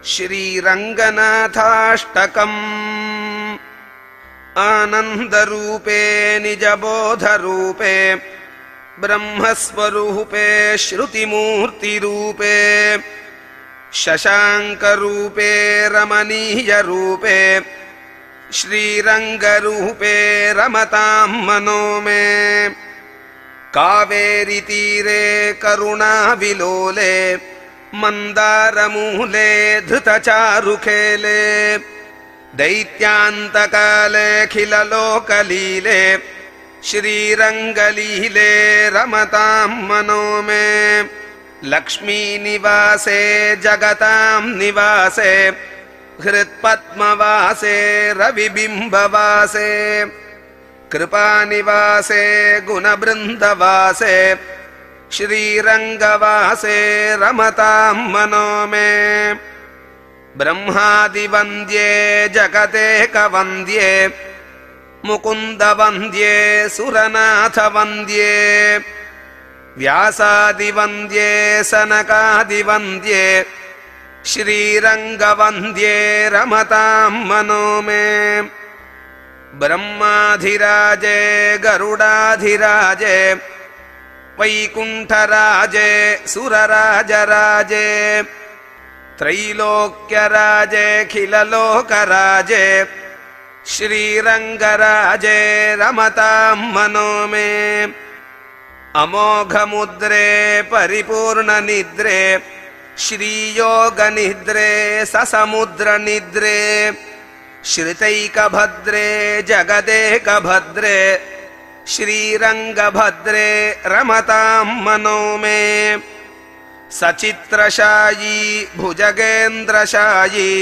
श्रीरङ्गनाथाष्टकम् आनन्दरूपे निजबोधरूपे ब्रह्मस्वरूपे श्रुतिमूर्तिरूपे शशाङ्करूपे रमणीयरूपे श्रीरङ्गरूपे रमतां मनो मे कावेरीतीरे करुणाविलोले मन्दारमूले धृतचारुखेले दैत्यान्तकालेऽखिललोकलीले श्रीरङ्गलीले रमतां मनो मे लक्ष्मीनिवासे जगतां निवासे हृत्पद्मवासे रविबिम्बवासे कृपानिवासे गुणबृन्दवासे श्रीरङ्गवासे रमतां मनो मे ब्रह्मादिवन्द्ये जगदेकवन्द्ये मुकुन्दवन्द्ये सुरनाथवन्द्ये व्यासादिवन्द्ये सनकादिवन्द्ये श्रीरङ्गवन्द्ये रमतां मनो मे ब्रह्माधिराजे गरुडाधिराजे वैकुण्ठराजे सुरराजराजे त्रैलोक्यराजेऽखिललोकराजे श्रीरङ्गराजे रमतां मनो मे अमोघमुद्रे परिपूर्णनिद्रे श्रीयोगनिद्रे ससमुद्रनिद्रे श्रितैकभद्रे जगदेकभद्रे श्रीरङ्गभद्रे रमतां मनो मे सचित्रशायी भुजगेन्द्रशायी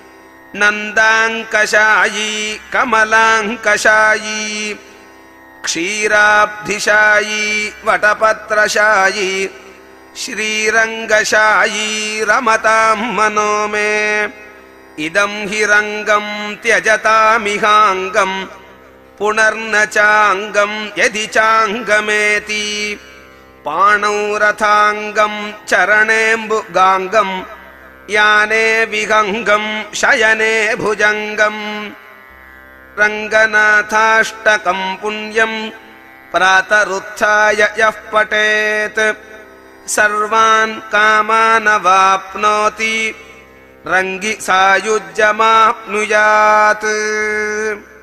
नन्दाङ्कशायी कमलाङ्कशायी क्षीराब्धिशायी वटपत्रशायी श्रीरङ्गशायी रमतां मनो मे इदं हि रङ्गं त्यजतामिहाङ्गं पुनर्न चाङ्गं यदि चाङ्गमेति पाणौ रथाङ्गं चरणेऽम्बुगाङ्गं याने विहङ्गं शयने भुजङ्गं रङ्गनाथाष्टकं पुण्यं प्रातरुत्थाय यः पठेत् सर्वान् कामानवाप्नोति रङ्गि सायुज्यमाप्नुयात्।